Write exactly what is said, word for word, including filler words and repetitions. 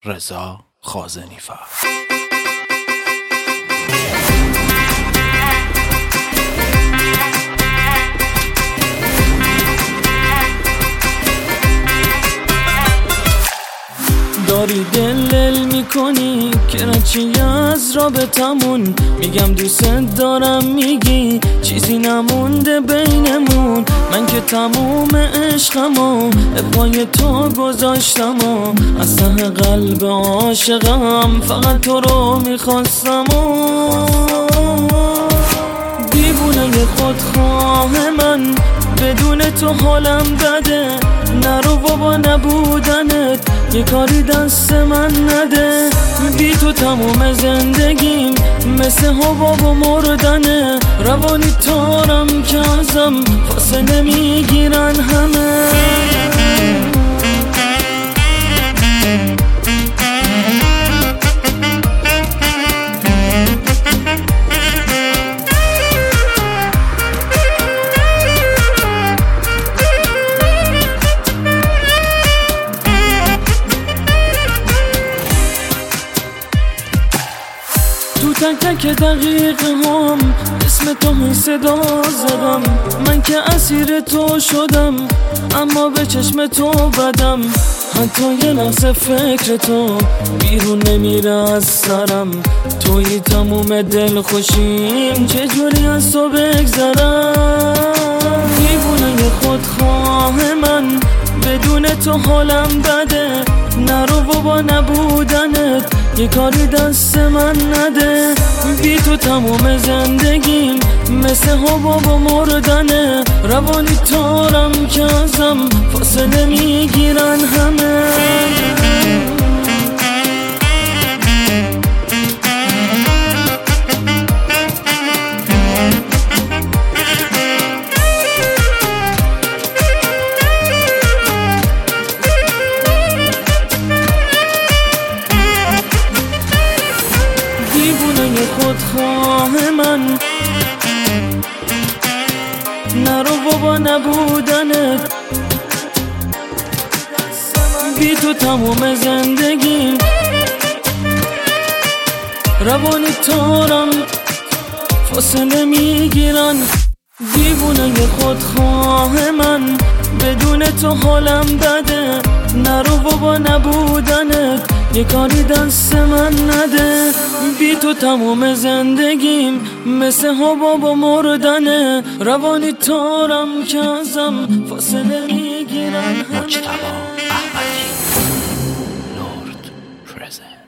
رضا خازنی‌فر. داری دلل میکنی که رچی از رابطمون، میگم دوست دارم میگی چیزی نمونده بینمون. من که تموم عشقمو پای تو گذاشتم و از ته قلب عاشقم فقط تو رو میخواستم و دیوونه خودخواه من، بدون تو حالم بده. نرو بابا نبودنت یه کاری دست من نده. بی تو تموم زندگیم مثل حباب و مردنه. روانی تارم که ازم فاصله میگیرن همه. تو تک تک دقیقه هم اسم تو صدا زدم. من که اسیر تو شدم اما به چشم تو بدم. حتی یه لحظه فکر تو بیرون نمیره از سرم. توی تموم دل خوشیم چجوری از تو بگذرم. دیوونه خودخواه من، بدون تو حالم بده. نرو بابا نبودنت یه کاری دست من نده. بی تو تموم زندگیم مثل حباب و مردنه. روانی تارم که ازم فاصله میگیرن همه. خودخواه من، نرو بابا نبودنت بی تو تموم زندگیم. روانی تارم فاصله میگیرن. دیوونه خودخواه من، بدون تو حالم بده. نرو بابا نبودنت یه کاری دست من نده. بی تو تموم زندگیم مثل حباب و مردنه. روانی تارم که ازم فاصله میگیرن همه. مجتبی احمدی، لرد پرزنت.